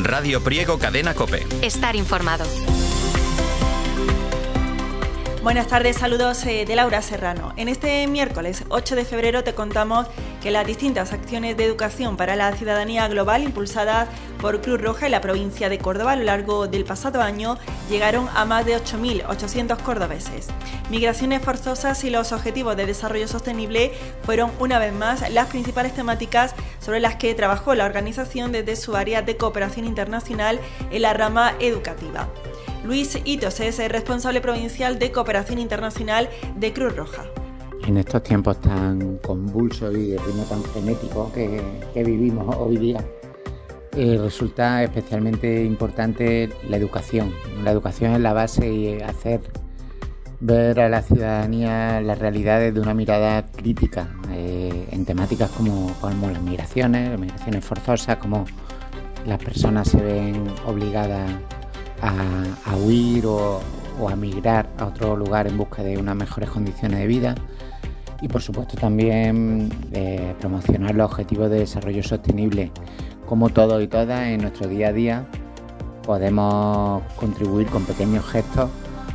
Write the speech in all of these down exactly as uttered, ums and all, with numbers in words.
Radio Priego Cadena COPE. Estar informado. Buenas tardes, saludos de Laura Serrano. En este miércoles ocho de febrero te contamos que las distintas acciones de educación para la ciudadanía global impulsadas por Cruz Roja en la provincia de Córdoba a lo largo del pasado año llegaron a más de ocho mil ochocientos cordobeses. Migraciones forzosas y los objetivos de desarrollo sostenible fueron una vez más las principales temáticas sobre las que trabajó la organización desde su área de cooperación internacional en la rama educativa. Luis Hitos es el responsable provincial de Cooperación Internacional de Cruz Roja. En estos tiempos tan convulsos y de ritmo tan frenético que, que vivimos hoy día, eh, resulta especialmente importante la educación. La educación es la base y hacer ver a la ciudadanía las realidades de una mirada crítica eh, en temáticas como, como las migraciones, las migraciones forzosas, como las personas se ven obligadas A, a huir o, o a migrar a otro lugar en busca de unas mejores condiciones de vida y por supuesto también eh, promocionar los objetivos de desarrollo sostenible. Como todos y todas en nuestro día a día podemos contribuir con pequeños gestos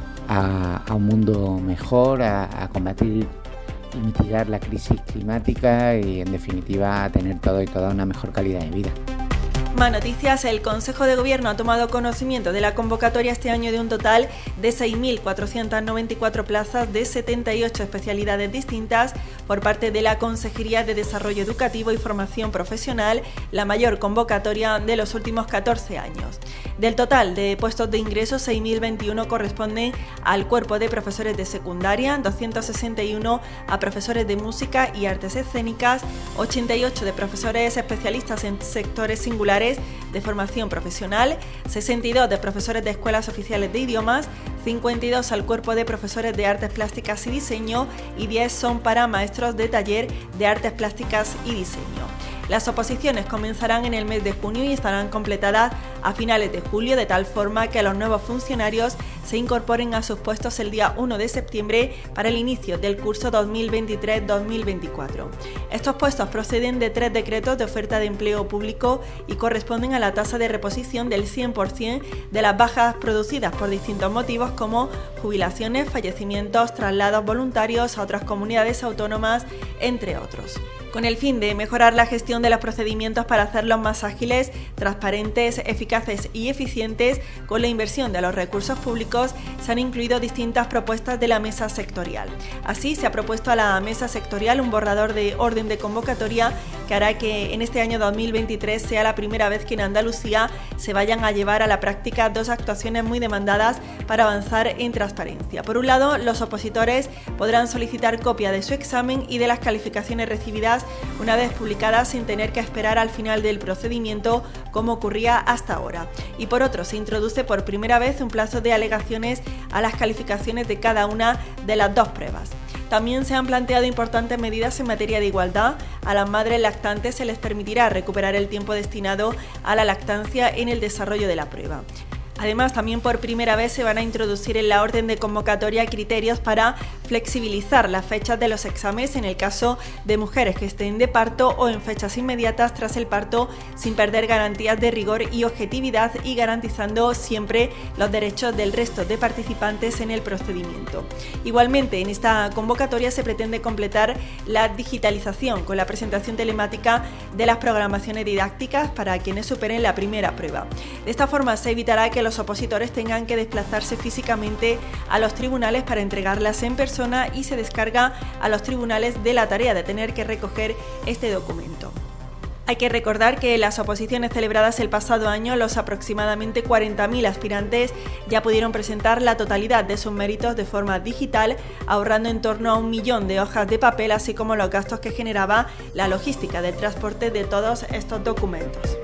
a, a un mundo mejor, a, a combatir y mitigar la crisis climática y en definitiva a tener todos y todas una mejor calidad de vida. Más noticias, el Consejo de Gobierno ha tomado conocimiento de la convocatoria este año de un total de seis mil cuatrocientas noventa y cuatro plazas de setenta y ocho especialidades distintas por parte de la Consejería de Desarrollo Educativo y Formación Profesional, la mayor convocatoria de los últimos catorce años. Del total de puestos de ingreso, seis mil veintiuno corresponden al cuerpo de profesores de secundaria, doscientos sesenta y uno a profesores de música y artes escénicas, ochenta y ocho de profesores especialistas en sectores singulares de formación profesional, sesenta y dos de profesores de escuelas oficiales de idiomas, cincuenta y dos al cuerpo de profesores de artes plásticas y diseño y diez son para maestros de taller de artes plásticas y diseño. Las oposiciones comenzarán en el mes de junio y estarán completadas a finales de julio, de tal forma que los nuevos funcionarios se incorporen a sus puestos el día uno de septiembre para el inicio del curso dos mil veintitrés dos mil veinticuatro. Estos puestos proceden de tres decretos de oferta de empleo público y corresponden a la tasa de reposición del cien por ciento de las bajas producidas por distintos motivos como jubilaciones, fallecimientos, traslados voluntarios a otras comunidades autónomas, entre otros. Con el fin de mejorar la gestión de los procedimientos para hacerlos más ágiles, transparentes, eficaces y eficientes, con la inversión de los recursos públicos, se han incluido distintas propuestas de la mesa sectorial. Así, se ha propuesto a la mesa sectorial un borrador de orden de convocatoria que hará que en este año dos mil veintitrés sea la primera vez que en Andalucía se vayan a llevar a la práctica dos actuaciones muy demandadas para avanzar en transparencia. Por un lado, los opositores podrán solicitar copia de su examen y de las calificaciones recibidas una vez publicadas sin tener que esperar al final del procedimiento como ocurría hasta ahora. Y por otro, se introduce por primera vez un plazo de alegaciones a las calificaciones de cada una de las dos pruebas. También se han planteado importantes medidas en materia de igualdad. A las madres lactantes se les permitirá recuperar el tiempo destinado a la lactancia en el desarrollo de la prueba. Además, también por primera vez se van a introducir en la orden de convocatoria criterios para flexibilizar las fechas de los exámenes en el caso de mujeres que estén de parto o en fechas inmediatas tras el parto, sin perder garantías de rigor y objetividad y garantizando siempre los derechos del resto de participantes en el procedimiento. Igualmente, en esta convocatoria se pretende completar la digitalización con la presentación telemática de las programaciones didácticas para quienes superen la primera prueba. De esta forma se evitará que los opositores tengan que desplazarse físicamente a los tribunales para entregarlas en persona y se descarga a los tribunales de la tarea de tener que recoger este documento. Hay que recordar que en las oposiciones celebradas el pasado año, los aproximadamente cuarenta mil aspirantes ya pudieron presentar la totalidad de sus méritos de forma digital, ahorrando en torno a un millón de hojas de papel, así como los gastos que generaba la logística del transporte de todos estos documentos.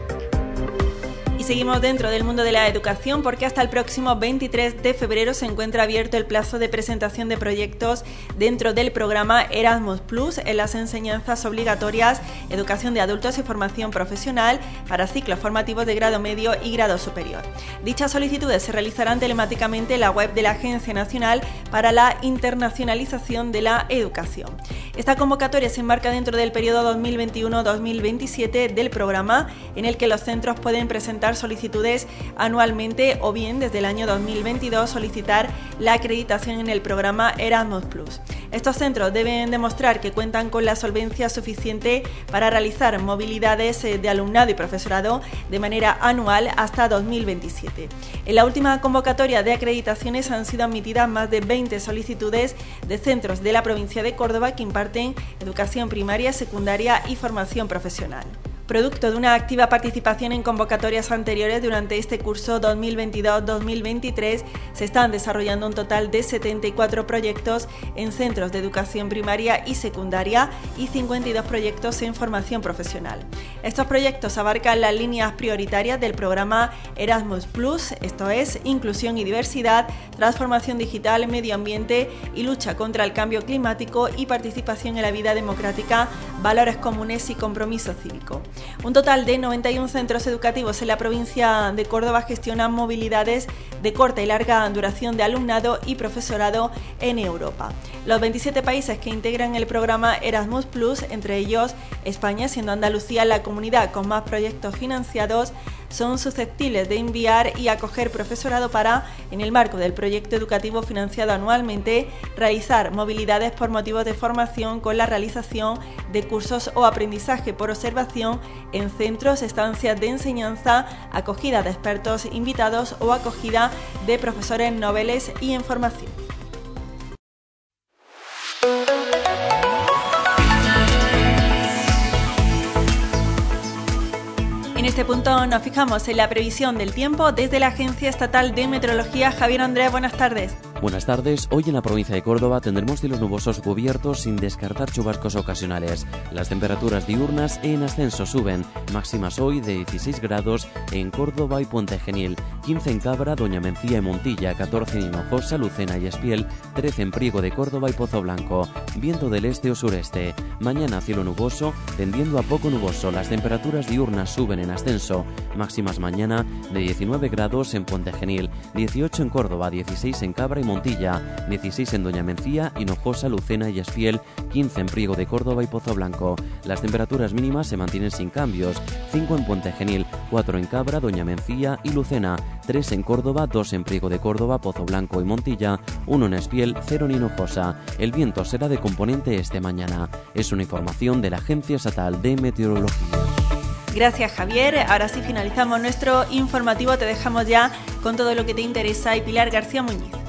Y seguimos dentro del mundo de la educación porque hasta el próximo veintitrés de febrero se encuentra abierto el plazo de presentación de proyectos dentro del programa Erasmus Plus en las enseñanzas obligatorias, educación de adultos y formación profesional para ciclos formativos de grado medio y grado superior. Dichas solicitudes se realizarán telemáticamente en la web de la Agencia Nacional para la Internacionalización de la Educación. Esta convocatoria se enmarca dentro del periodo dos mil veintiuno dos mil veintisiete del programa, en el que los centros pueden presentar solicitudes anualmente o bien desde el año dos mil veintidós solicitar la acreditación en el programa Erasmus plus. Estos centros deben demostrar que cuentan con la solvencia suficiente para realizar movilidades de alumnado y profesorado de manera anual hasta dos mil veintisiete. En la última convocatoria de acreditaciones han sido admitidas más de veinte solicitudes de centros de la provincia de Córdoba que imparten educación primaria, secundaria y formación profesional. Producto de una activa participación en convocatorias anteriores, durante este curso dos mil veintidós dos mil veintitrés se están desarrollando un total de setenta y cuatro proyectos en centros de educación primaria y secundaria y cincuenta y dos proyectos en formación profesional. Estos proyectos abarcan las líneas prioritarias del programa Erasmus plus, esto es, inclusión y diversidad, transformación digital, medio ambiente y lucha contra el cambio climático y participación en la vida democrática, valores comunes y compromiso cívico. Un total de noventa y uno centros educativos en la provincia de Córdoba gestionan movilidades de corta y larga duración de alumnado y profesorado en Europa. Los veintisiete países que integran el programa Erasmus plus, entre ellos España, siendo Andalucía la comunidad con más proyectos financiados, son susceptibles de enviar y acoger profesorado para, en el marco del proyecto educativo financiado anualmente, realizar movilidades por motivos de formación con la realización de cursos o aprendizaje por observación en centros, estancias de enseñanza, acogida de expertos invitados o acogida de profesores noveles y en formación. En este punto nos fijamos en la previsión del tiempo desde la Agencia Estatal de Meteorología. Javier Andrés, buenas tardes. Buenas tardes. Hoy en la provincia de Córdoba tendremos cielos nubosos cubiertos sin descartar chubascos ocasionales. Las temperaturas diurnas en ascenso suben. Máximas hoy de dieciséis grados en Córdoba y Puente Genil, quince en Cabra, Doña Mencía y Montilla, catorce en Hinojosa, Lucena y Espiel, trece en Priego de Córdoba y Pozo Blanco. Viento del este o sureste. Mañana cielo nuboso, tendiendo a poco nuboso. Las temperaturas diurnas suben en ascenso. Máximas mañana de diecinueve grados en Puente Genil, dieciocho en Córdoba, dieciséis en Cabra y Montilla, dieciséis en Doña Mencía, Hinojosa, Lucena y Espiel, quince en Priego de Córdoba y Pozo Blanco. Las temperaturas mínimas se mantienen sin cambios, cinco en Puente Genil, cuatro en Cabra, Doña Mencía y Lucena, tres en Córdoba, dos en Priego de Córdoba, Pozo Blanco y Montilla, uno en Espiel, cero en Hinojosa. El viento será de componente este mañana. Es una información de la Agencia Estatal de Meteorología. Gracias, Javier. Ahora sí finalizamos nuestro informativo. Te dejamos ya con todo lo que te interesa y Pilar García Muñiz.